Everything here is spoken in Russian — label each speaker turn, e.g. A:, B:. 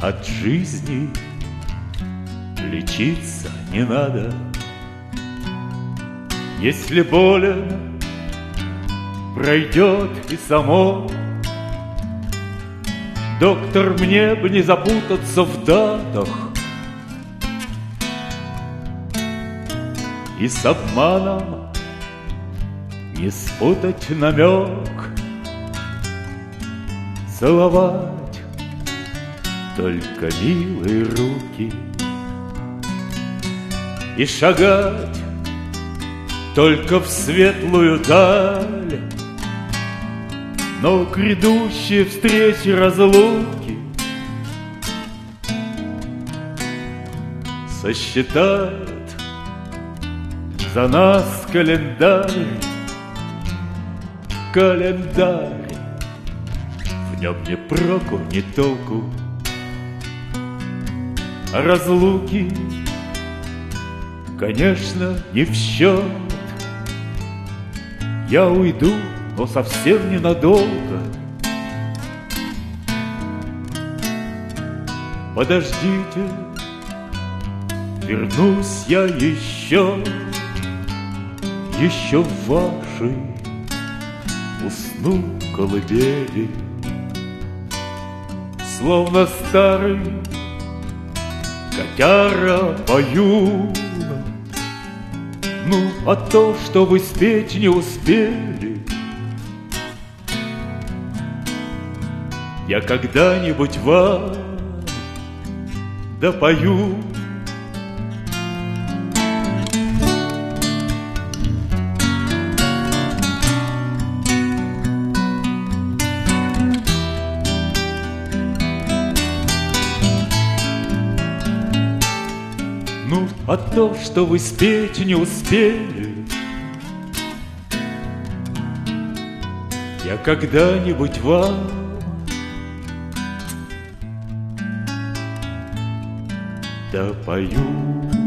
A: от жизни лечиться не надо. Если больно, пройдет и само. Доктор, мне бы не запутаться в датах и с обманом не спутать намек. Целовать только милые руки и шагать только в светлую даль. Но грядущие встречи, разлуки сосчитает за нас календарь. Календарь, в нем ни проку, ни толку. А разлуки, конечно, не в счет. Я уйду, но совсем ненадолго. Подождите, вернусь я еще в вашей усну колыбели. Словно старый котяра пою. Ну, а то, что вы спеть не успели, я когда-нибудь вам допою. Ну, а то, что вы спеть не успели, я когда-нибудь вам допою.